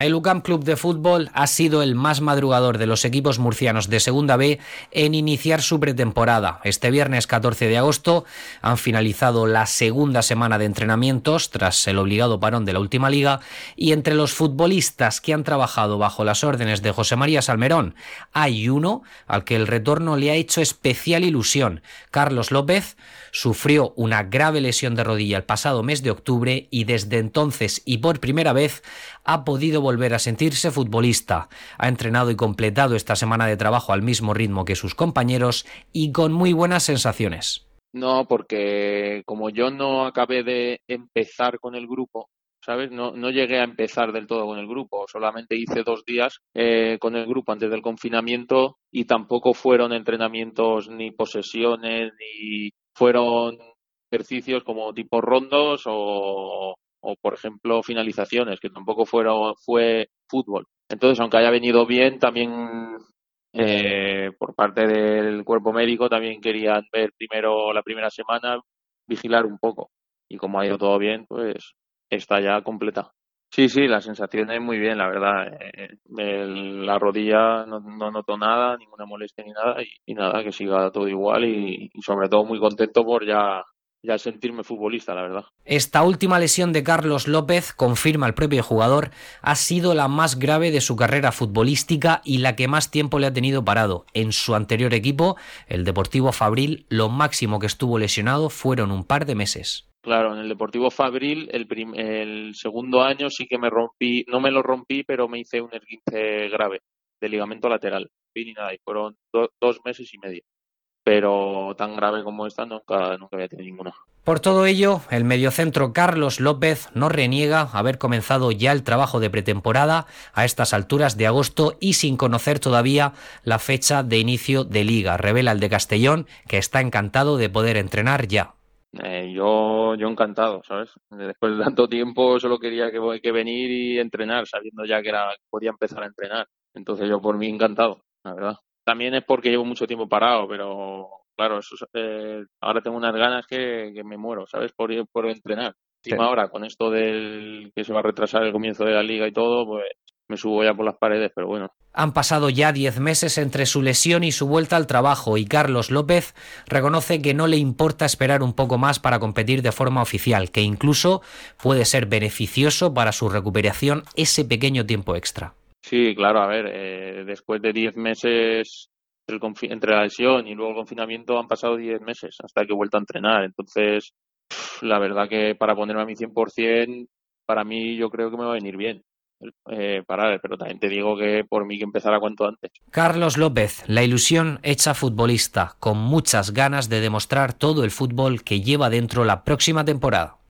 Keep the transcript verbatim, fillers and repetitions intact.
El U C A M Club de Fútbol ha sido el más madrugador de los equipos murcianos de Segunda B en iniciar su pretemporada. Este viernes catorce de agosto han finalizado la segunda semana de entrenamientos tras el obligado parón de la última liga, y entre los futbolistas que han trabajado bajo las órdenes de José María Salmerón hay uno al que el retorno le ha hecho especial ilusión. Carlos López sufrió una grave lesión de rodilla el pasado mes de octubre y desde entonces y por primera vez ha podido volver a sentirse futbolista. Ha entrenado y completado esta semana de trabajo al mismo ritmo que sus compañeros y con muy buenas sensaciones. No, porque como yo no acabé de empezar con el grupo, ¿sabes? No, no llegué a empezar del todo con el grupo, solamente hice dos días eh, con el grupo antes del confinamiento y tampoco fueron entrenamientos ni posesiones, ni fueron ejercicios como tipo rondos o, o por ejemplo finalizaciones, que tampoco fueron, fue fútbol. Entonces, aunque haya venido bien, también eh, por parte del cuerpo médico también querían ver primero la primera semana, vigilar un poco, y como ha ido todo bien, pues está ya completa. Sí, sí, la sensación es muy bien, la verdad. Eh, el, la rodilla no, no noto nada, ninguna molestia ni nada, y, y nada, que siga todo igual y, y sobre todo muy contento por ya, ya sentirme futbolista, la verdad. Esta última lesión de Carlos López, confirma el propio jugador, ha sido la más grave de su carrera futbolística y la que más tiempo le ha tenido parado. En su anterior equipo, el Deportivo Fabril, lo máximo que estuvo lesionado fueron un par de meses. Claro, en el Deportivo Fabril el, prim- el segundo año sí que me rompí, no me lo rompí, pero me hice un esguince grave de ligamento lateral. Y nada, y fueron do- dos meses y medio. Pero tan grave como esta nunca, nunca había tenido ninguna. Por todo ello, el mediocentro Carlos López no reniega haber comenzado ya el trabajo de pretemporada a estas alturas de agosto y sin conocer todavía la fecha de inicio de liga. Revela el de Castellón que está encantado de poder entrenar ya. Eh, yo, yo encantado, ¿sabes? Después de tanto tiempo solo quería que, que venir y entrenar, sabiendo ya que era podía empezar a entrenar. Entonces yo por mí encantado, la verdad. También es porque llevo mucho tiempo parado, pero claro, eso, eh, ahora tengo unas ganas que, que me muero, ¿sabes? Por, por entrenar. Encima ahora, con esto del que se va a retrasar el comienzo de la liga y todo, pues me subo ya por las paredes, pero bueno. Han pasado ya diez meses entre su lesión y su vuelta al trabajo, y Carlos López reconoce que no le importa esperar un poco más para competir de forma oficial, que incluso puede ser beneficioso para su recuperación ese pequeño tiempo extra. Sí, claro, a ver, eh, después de diez meses entre, el confi- entre la lesión y luego el confinamiento han pasado diez meses hasta que he vuelto a entrenar. Entonces, pff, la verdad que para ponerme a mi cien por ciento, para mí yo creo que me va a venir bien eh, parar, pero también te digo que por mí que empezara cuanto antes. Carlos López, la ilusión hecha futbolista, con muchas ganas de demostrar todo el fútbol que lleva dentro la próxima temporada.